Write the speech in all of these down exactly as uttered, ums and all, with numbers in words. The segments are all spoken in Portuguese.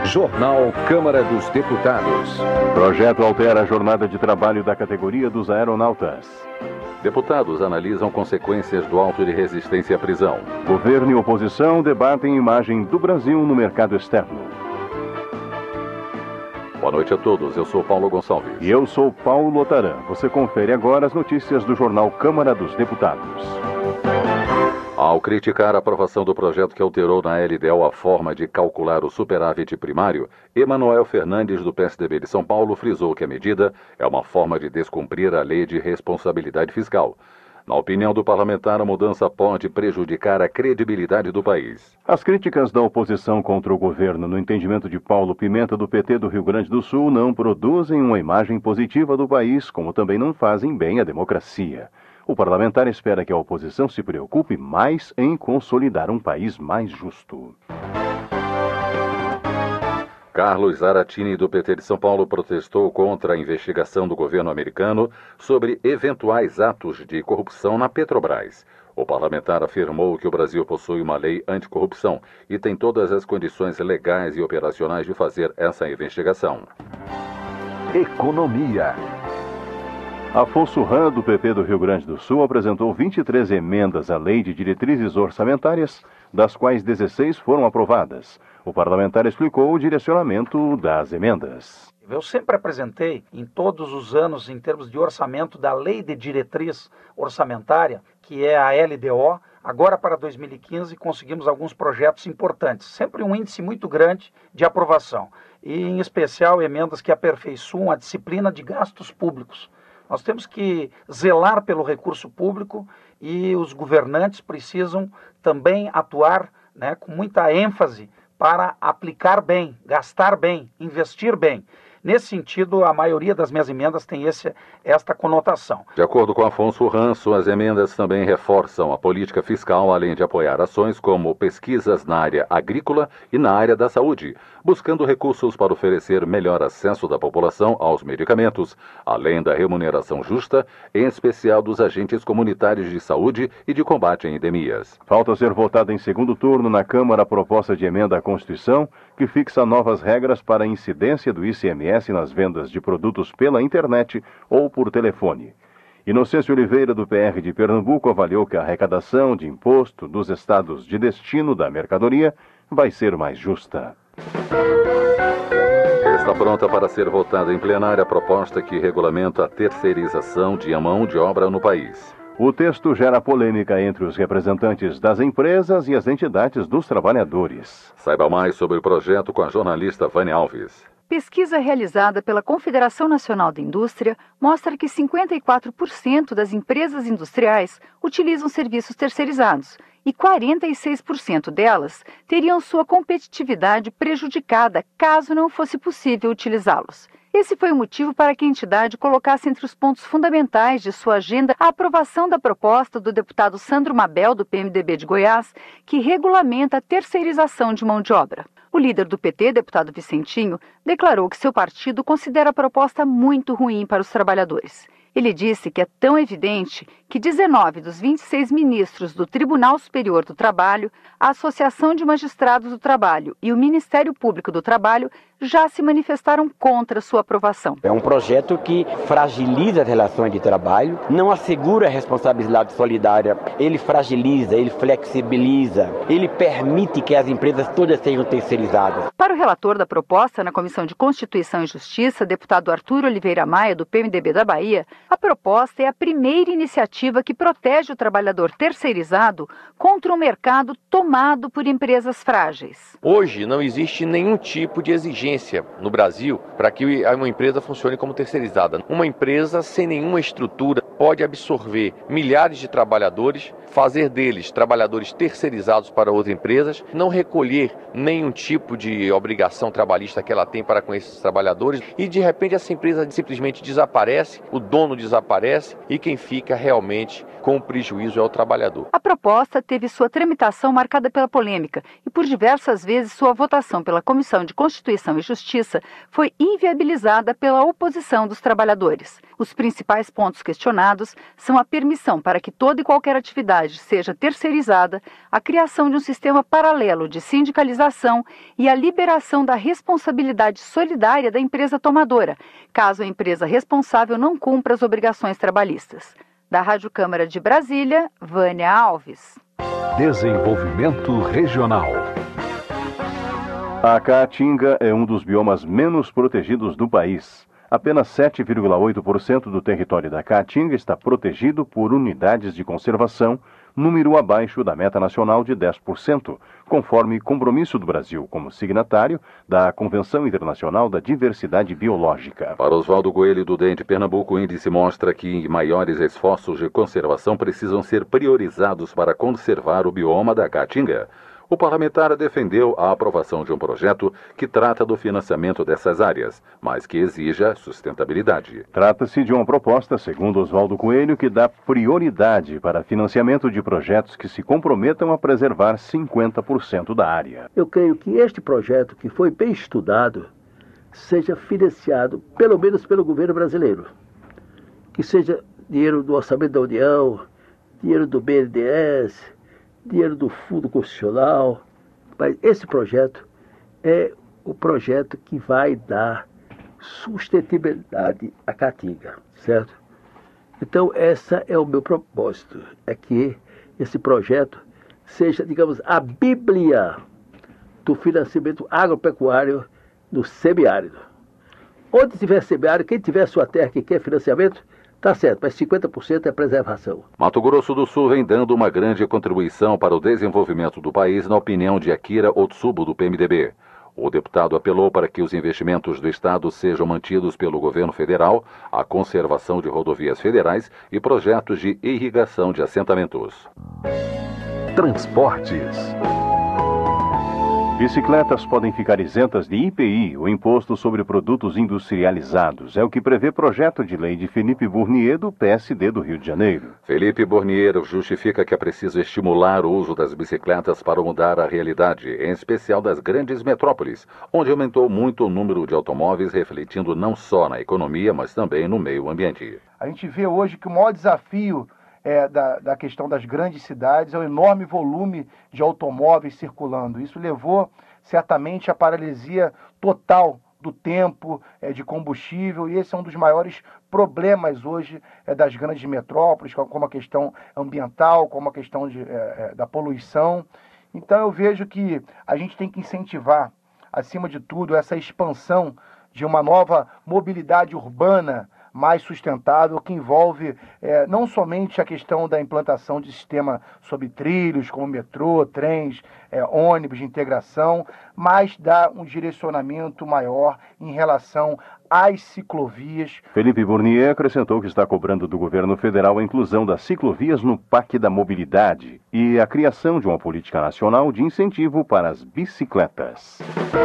Jornal Câmara dos Deputados. Projeto altera a jornada de trabalho da categoria dos aeronautas. Deputados analisam consequências do auto de resistência à prisão. Governo e oposição debatem imagem do Brasil no mercado externo. Boa noite a todos, eu sou Paulo Gonçalves. E eu sou Paulo Otaran. Você confere agora as notícias do Jornal Câmara dos Deputados. Ao criticar a aprovação do projeto que alterou na L D O a forma de calcular o superávit primário, Emanuel Fernandes, do P S D B de São Paulo, frisou que a medida é uma forma de descumprir a lei de responsabilidade fiscal. Na opinião do parlamentar, a mudança pode prejudicar a credibilidade do país. As críticas da oposição contra o governo, no entendimento de Paulo Pimenta, do P T do Rio Grande do Sul, não produzem uma imagem positiva do país, como também não fazem bem à democracia. O parlamentar espera que a oposição se preocupe mais em consolidar um país mais justo. Carlos Zaratini, do P T de São Paulo, protestou contra a investigação do governo americano sobre eventuais atos de corrupção na Petrobras. O parlamentar afirmou que o Brasil possui uma lei anticorrupção e tem todas as condições legais e operacionais de fazer essa investigação. Economia. Afonso Ram, do P P do Rio Grande do Sul, apresentou vinte e três emendas à Lei de Diretrizes Orçamentárias, das quais dezesseis foram aprovadas. O parlamentar explicou o direcionamento das emendas. Eu sempre apresentei, em todos os anos, em termos de orçamento, da Lei de Diretriz Orçamentária, que é a L D O. Agora, para dois mil e quinze, conseguimos alguns projetos importantes. Sempre um índice muito grande de aprovação. E, em especial, emendas que aperfeiçoam a disciplina de gastos públicos. Nós temos que zelar pelo recurso público e os governantes precisam também atuar, né, com muita ênfase para aplicar bem, gastar bem, investir bem. Nesse sentido, a maioria das minhas emendas tem esse, esta conotação. De acordo com Afonso Ram, suas emendas também reforçam a política fiscal, além de apoiar ações como pesquisas na área agrícola e na área da saúde, buscando recursos para oferecer melhor acesso da população aos medicamentos, além da remuneração justa, em especial dos agentes comunitários de saúde e de combate a endemias. Falta ser votada em segundo turno na Câmara a proposta de emenda à Constituição, que fixa novas regras para a incidência do I C M S nas vendas de produtos pela internet ou por telefone. Inocêncio Oliveira, do P R de Pernambuco, avaliou que a arrecadação de imposto dos estados de destino da mercadoria vai ser mais justa. Está pronta para ser votada em plenária a proposta que regulamenta a terceirização de mão de obra no país. O texto gera polêmica entre os representantes das empresas e as entidades dos trabalhadores. Saiba mais sobre o projeto com a jornalista Vânia Alves. Pesquisa realizada pela Confederação Nacional da Indústria mostra que cinquenta e quatro por cento das empresas industriais utilizam serviços terceirizados e quarenta e seis por cento delas teriam sua competitividade prejudicada caso não fosse possível utilizá-los. Esse foi o motivo para que a entidade colocasse entre os pontos fundamentais de sua agenda a aprovação da proposta do deputado Sandro Mabel, do P M D B de Goiás, que regulamenta a terceirização de mão de obra. O líder do P T, deputado Vicentinho, declarou que seu partido considera a proposta muito ruim para os trabalhadores. Ele disse que é tão evidente que dezenove dos vinte e seis ministros do Tribunal Superior do Trabalho, a Associação de Magistrados do Trabalho e o Ministério Público do Trabalho já se manifestaram contra sua aprovação. É um projeto que fragiliza as relações de trabalho, não assegura a responsabilidade solidária, ele fragiliza, ele flexibiliza, ele permite que as empresas todas sejam terceirizadas. Para o relator da proposta na Comissão de Constituição e Justiça, deputado Arthur Oliveira Maia, do P M D B da Bahia, a proposta é a primeira iniciativa que protege o trabalhador terceirizado contra um mercado tomado por empresas frágeis. Hoje não existe nenhum tipo de exigência no Brasil para que uma empresa funcione como terceirizada. Uma empresa sem nenhuma estrutura pode absorver milhares de trabalhadores, fazer deles trabalhadores terceirizados para outras empresas, não recolher nenhum tipo de obrigação trabalhista que ela tem para com esses trabalhadores e de repente essa empresa simplesmente desaparece, o dono desaparece e quem fica realmente totalmente com prejuízo ao trabalhador. A proposta teve sua tramitação marcada pela polêmica e por diversas vezes sua votação pela Comissão de Constituição e Justiça foi inviabilizada pela oposição dos trabalhadores. Os principais pontos questionados são a permissão para que toda e qualquer atividade seja terceirizada, a criação de um sistema paralelo de sindicalização e a liberação da responsabilidade solidária da empresa tomadora, caso a empresa responsável não cumpra as obrigações trabalhistas. Da Rádio Câmara de Brasília, Vânia Alves. Desenvolvimento Regional. A Caatinga é um dos biomas menos protegidos do país. Apenas sete vírgula oito por cento do território da Caatinga está protegido por unidades de conservação, número abaixo da meta nacional de dez por cento, conforme compromisso do Brasil como signatário da Convenção Internacional da Diversidade Biológica. Para Oswaldo Coelho, do D E M de Pernambuco, o índice mostra que maiores esforços de conservação precisam ser priorizados para conservar o bioma da Caatinga. O parlamentar defendeu a aprovação de um projeto que trata do financiamento dessas áreas, mas que exija sustentabilidade. Trata-se de uma proposta, segundo Oswaldo Coelho, que dá prioridade para financiamento de projetos que se comprometam a preservar cinquenta por cento da área. Eu creio que este projeto, que foi bem estudado, seja financiado, pelo menos pelo governo brasileiro. Que seja dinheiro do Orçamento da União, dinheiro do B N D E S, dinheiro do Fundo Constitucional, mas esse projeto é o projeto que vai dar sustentabilidade à Caatinga, certo? Então, esse é o meu propósito, é que esse projeto seja, digamos, a bíblia do financiamento agropecuário no semiárido. Onde tiver semiárido, quem tiver sua terra que quer financiamento, tá certo, mas cinquenta por cento é preservação. Mato Grosso do Sul vem dando uma grande contribuição para o desenvolvimento do país, na opinião de Akira Otsubo, do P M D B. O deputado apelou para que os investimentos do Estado sejam mantidos pelo governo federal, a conservação de rodovias federais e projetos de irrigação de assentamentos. Transportes. Bicicletas podem ficar isentas de I P I, o Imposto sobre Produtos Industrializados. É o que prevê projeto de lei de Felipe Bournier, do P S D do Rio de Janeiro. Felipe Bournier justifica que é preciso estimular o uso das bicicletas para mudar a realidade, em especial das grandes metrópoles, onde aumentou muito o número de automóveis, refletindo não só na economia, mas também no meio ambiente. A gente vê hoje que o maior desafio É, da, da questão das grandes cidades é o enorme volume de automóveis circulando. Isso levou certamente à paralisia total do tempo é, de combustível, e esse é um dos maiores problemas hoje é, das grandes metrópoles, como a questão ambiental, como a questão de, é, da poluição. Então eu vejo que a gente tem que incentivar, acima de tudo, essa expansão de uma nova mobilidade urbana mais sustentável, que envolve é, não somente a questão da implantação de sistema sob trilhos, como metrô, trens, é, ônibus de integração, mas dá um direcionamento maior em relação às ciclovias. Felipe Bournier acrescentou que está cobrando do governo federal a inclusão das ciclovias no P A C da Mobilidade e a criação de uma política nacional de incentivo para as bicicletas.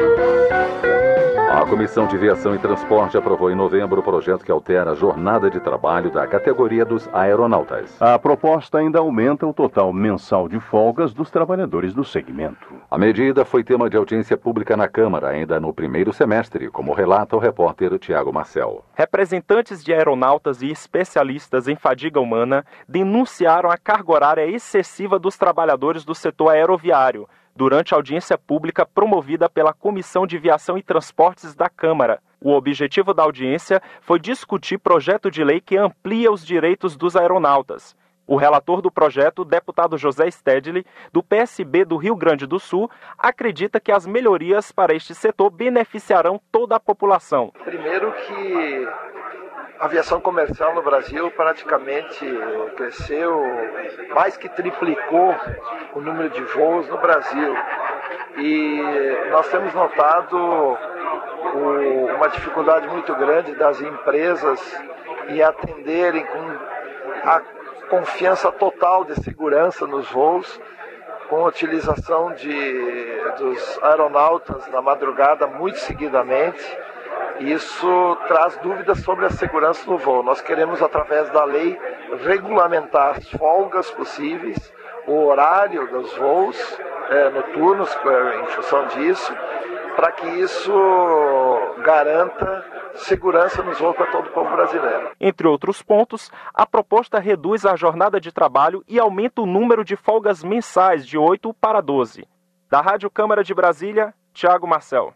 A Comissão de Viação e Transporte aprovou em novembro o projeto que altera a jornada de trabalho da categoria dos aeronautas. A proposta ainda aumenta o total mensal de folgas dos trabalhadores do segmento. A medida foi tema de audiência pública na Câmara, ainda no primeiro semestre, como relata o repórter Tiago Marcel. Representantes de aeronautas e especialistas em fadiga humana denunciaram a carga horária excessiva dos trabalhadores do setor aeroviário, durante a audiência pública promovida pela Comissão de Viação e Transportes da Câmara. O objetivo da audiência foi discutir projeto de lei que amplia os direitos dos aeronautas. O relator do projeto, o deputado José Stedley, do P S B do Rio Grande do Sul, acredita que as melhorias para este setor beneficiarão toda a população. Primeiro que a aviação comercial no Brasil praticamente cresceu, mais que triplicou o número de voos no Brasil. E nós temos notado o, uma dificuldade muito grande das empresas em atenderem com a confiança total de segurança nos voos, com a utilização de, dos aeronautas na madrugada muito seguidamente. Isso traz dúvidas sobre a segurança no voo. Nós queremos, através da lei, regulamentar as folgas possíveis, o horário dos voos é, noturnos, em função disso, para que isso garanta segurança nos voos para todo o povo brasileiro. Entre outros pontos, a proposta reduz a jornada de trabalho e aumenta o número de folgas mensais de oito para doze. Da Rádio Câmara de Brasília, Tiago Marcel.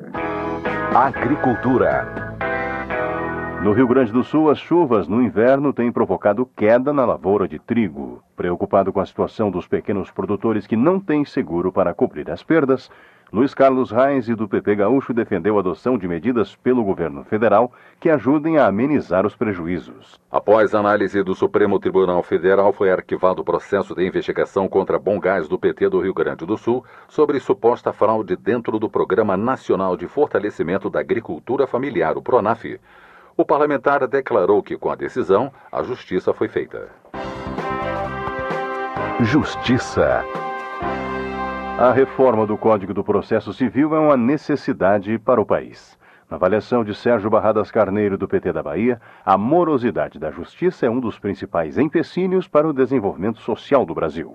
Agricultura. No Rio Grande do Sul, as chuvas no inverno têm provocado queda na lavoura de trigo. Preocupado com a situação dos pequenos produtores que não têm seguro para cobrir as perdas, Luiz Carlos Reis, do P P Gaúcho, defendeu a adoção de medidas pelo governo federal que ajudem a amenizar os prejuízos. Após análise do Supremo Tribunal Federal, foi arquivado o processo de investigação contra Bom Gás do P T do Rio Grande do Sul sobre suposta fraude dentro do Programa Nacional de Fortalecimento da Agricultura Familiar, o PRONAF. O parlamentar declarou que, com a decisão, a justiça foi feita. Justiça. A reforma do Código do Processo Civil é uma necessidade para o país. Na avaliação de Sérgio Barradas Carneiro, do P T da Bahia, a morosidade da justiça é um dos principais empecilhos para o desenvolvimento social do Brasil.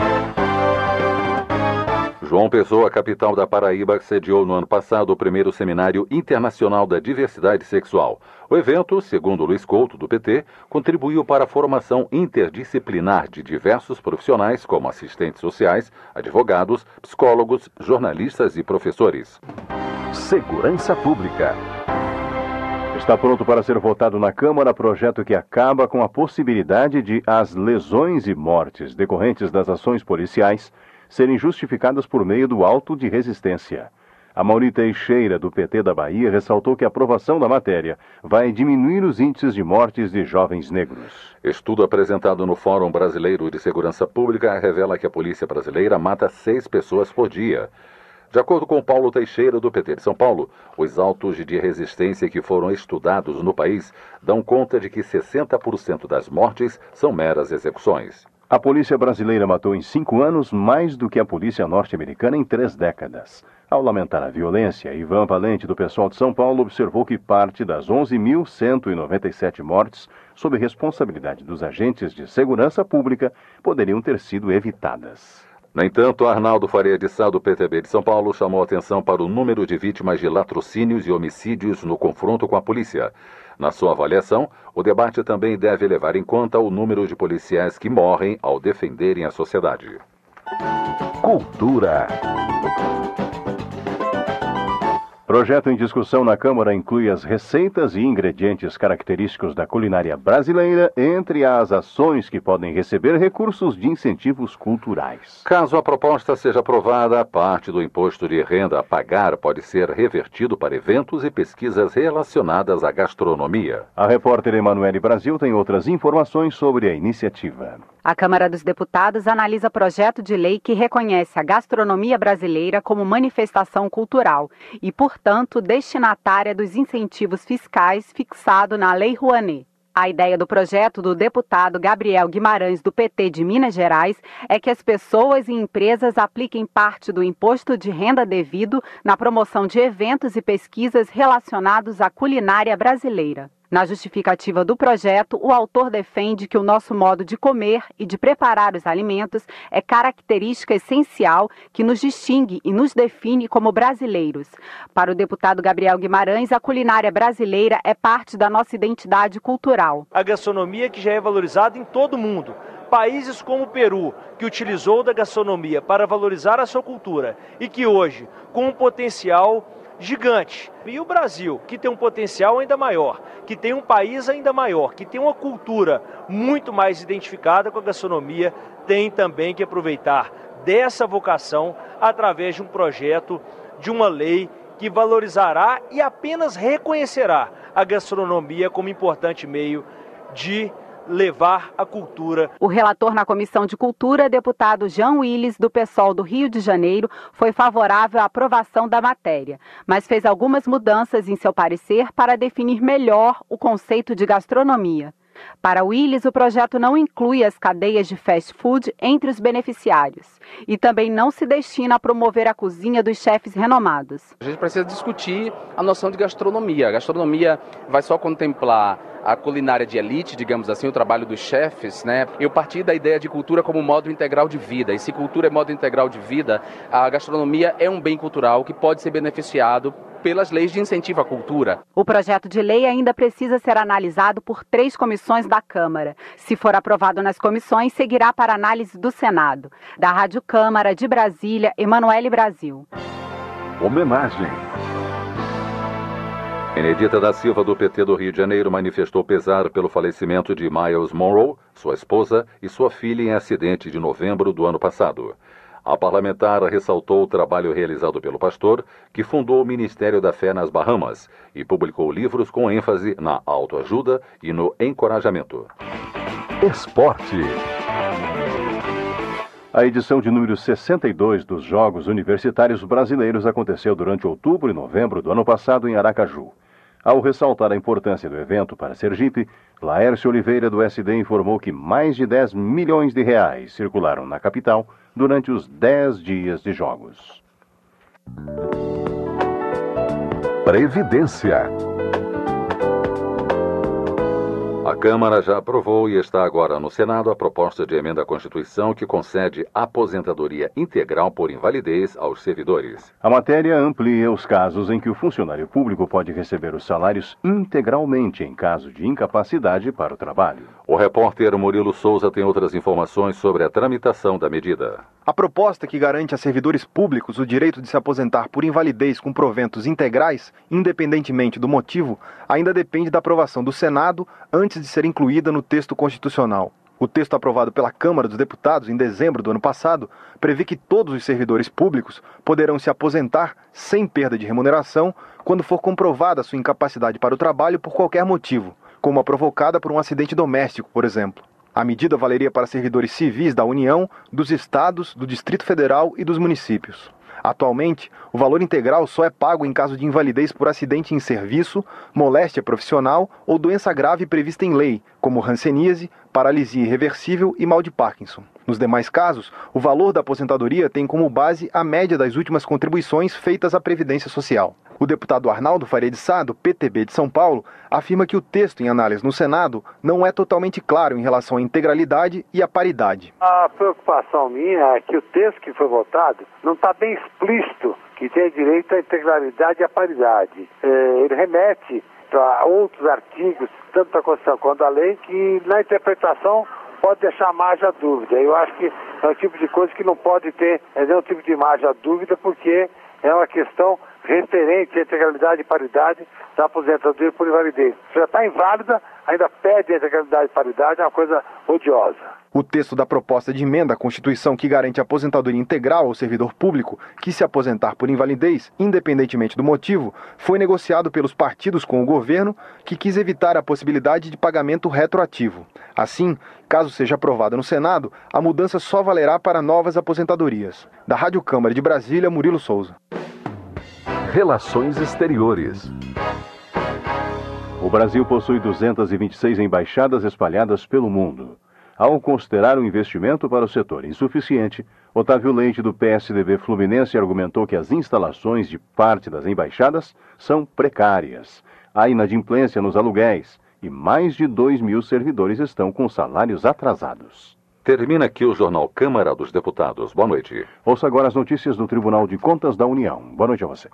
João Pessoa, capital da Paraíba, sediou no ano passado o primeiro Seminário Internacional da Diversidade Sexual. O evento, segundo Luiz Couto, do P T, contribuiu para a formação interdisciplinar de diversos profissionais, como assistentes sociais, advogados, psicólogos, jornalistas e professores. Segurança Pública. Está pronto para ser votado na Câmara projeto que acaba com a possibilidade de as lesões e mortes decorrentes das ações policiais serem justificadas por meio do auto de resistência. Amaury Teixeira, do P T da Bahia, ressaltou que a aprovação da matéria vai diminuir os índices de mortes de jovens negros. Estudo apresentado no Fórum Brasileiro de Segurança Pública revela que a polícia brasileira mata seis pessoas por dia. De acordo com Paulo Teixeira, do P T de São Paulo, os autos de resistência que foram estudados no país dão conta de que sessenta por cento das mortes são meras execuções. A polícia brasileira matou em cinco anos mais do que a polícia norte-americana em três décadas. Ao lamentar a violência, Ivan Valente, do Pessoal de São Paulo, observou que parte das onze mil cento e noventa e sete mortes sob responsabilidade dos agentes de segurança pública poderiam ter sido evitadas. No entanto, Arnaldo Faria de Sá, do P T B de São Paulo, chamou atenção para o número de vítimas de latrocínios e homicídios no confronto com a polícia. Na sua avaliação, o debate também deve levar em conta o número de policiais que morrem ao defenderem a sociedade. Cultura. Projeto em discussão na Câmara inclui as receitas e ingredientes característicos da culinária brasileira entre as ações que podem receber recursos de incentivos culturais. Caso a proposta seja aprovada, parte do imposto de renda a pagar pode ser revertido para eventos e pesquisas relacionadas à gastronomia. A repórter Emanuele Brasil tem outras informações sobre a iniciativa. A Câmara dos Deputados analisa projeto de lei que reconhece a gastronomia brasileira como manifestação cultural e, portanto, destinatária dos incentivos fiscais fixado na Lei Rouanet. A ideia do projeto do deputado Gabriel Guimarães, do P T de Minas Gerais, é que as pessoas e empresas apliquem parte do imposto de renda devido na promoção de eventos e pesquisas relacionados à culinária brasileira. Na justificativa do projeto, o autor defende que o nosso modo de comer e de preparar os alimentos é característica essencial que nos distingue e nos define como brasileiros. Para o deputado Gabriel Guimarães, a culinária brasileira é parte da nossa identidade cultural. A gastronomia que já é valorizada em todo o mundo. Países como o Peru, que utilizou da gastronomia para valorizar a sua cultura e que hoje, com um potencial gigante. E o Brasil, que tem um potencial ainda maior, que tem um país ainda maior, que tem uma cultura muito mais identificada com a gastronomia, tem também que aproveitar dessa vocação através de um projeto, de uma lei que valorizará e apenas reconhecerá a gastronomia como importante meio de levar a cultura. O relator na Comissão de Cultura, deputado Jean Willis, do PSOL do Rio de Janeiro, foi favorável à aprovação da matéria, mas fez algumas mudanças em seu parecer para definir melhor o conceito de gastronomia. Para Willis, o projeto não inclui as cadeias de fast food entre os beneficiários e também não se destina a promover a cozinha dos chefes renomados. A gente precisa discutir a noção de gastronomia. A gastronomia vai só contemplar a culinária de elite, digamos assim, o trabalho dos chefes, né? Eu parti da ideia de cultura como modo integral de vida. E se cultura é modo integral de vida, a gastronomia é um bem cultural que pode ser beneficiado pelas leis de incentivo à cultura. O projeto de lei ainda precisa ser analisado por três comissões da Câmara. Se for aprovado nas comissões, seguirá para análise do Senado. Da Rádio Câmara de Brasília, Emanuele Brasil. Homenagem. Benedita da Silva, do P T do Rio de Janeiro, manifestou pesar pelo falecimento de Miles Monroe, sua esposa, e sua filha em acidente de novembro do ano passado. A parlamentar ressaltou o trabalho realizado pelo pastor, que fundou o Ministério da Fé nas Bahamas e publicou livros com ênfase na autoajuda e no encorajamento. Esporte. A edição de número sessenta e dois dos Jogos Universitários Brasileiros aconteceu durante outubro e novembro do ano passado em Aracaju. Ao ressaltar a importância do evento para Sergipe, Laércio Oliveira, do S D, informou que mais de dez milhões de reais circularam na capital durante os dez dias de jogos. Previdência. A Câmara já aprovou e está agora no Senado a proposta de emenda à Constituição que concede aposentadoria integral por invalidez aos servidores. A matéria amplia os casos em que o funcionário público pode receber os salários integralmente em caso de incapacidade para o trabalho. O repórter Murilo Souza tem outras informações sobre a tramitação da medida. A proposta que garante a servidores públicos o direito de se aposentar por invalidez com proventos integrais, independentemente do motivo, ainda depende da aprovação do Senado antes de ser incluída no texto constitucional. O texto aprovado pela Câmara dos Deputados em dezembro do ano passado prevê que todos os servidores públicos poderão se aposentar sem perda de remuneração quando for comprovada sua incapacidade para o trabalho por qualquer motivo, como a provocada por um acidente doméstico, por exemplo. A medida valeria para servidores civis da União, dos estados, do Distrito Federal e dos municípios. Atualmente, o valor integral só é pago em caso de invalidez por acidente em serviço, moléstia profissional ou doença grave prevista em lei, como hanseníase, paralisia irreversível e mal de Parkinson. Nos demais casos, o valor da aposentadoria tem como base a média das últimas contribuições feitas à Previdência Social. O deputado Arnaldo Faria de Sá, do P T B de São Paulo, afirma que o texto em análise no Senado não é totalmente claro em relação à integralidade e à paridade. A preocupação minha é que o texto que foi votado não está bem explícito que tem direito à integralidade e à paridade. É, ele remete a outros artigos, tanto da Constituição quanto da lei, que na interpretação pode deixar margem à dúvida. Eu acho que é um tipo de coisa que não pode ter nenhum tipo de margem à dúvida, porque é uma questão referente à integralidade e paridade da aposentadoria por invalidez. Se já está inválida, ainda pede a integralidade e paridade, é uma coisa odiosa. O texto da proposta de emenda à Constituição que garante a aposentadoria integral ao servidor público que se aposentar por invalidez, independentemente do motivo, foi negociado pelos partidos com o governo, que quis evitar a possibilidade de pagamento retroativo. Assim, caso seja aprovada no Senado, a mudança só valerá para novas aposentadorias. Da Rádio Câmara de Brasília, Murilo Souza. Relações Exteriores. O Brasil possui duzentas e vinte e seis embaixadas espalhadas pelo mundo. Ao considerar o investimento para o setor insuficiente, Otávio Leite, do P S D B Fluminense, argumentou que as instalações de parte das embaixadas são precárias. Há inadimplência nos aluguéis e mais de dois mil servidores estão com salários atrasados. Termina aqui o Jornal Câmara dos Deputados. Boa noite. Ouça agora as notícias do Tribunal de Contas da União. Boa noite a você.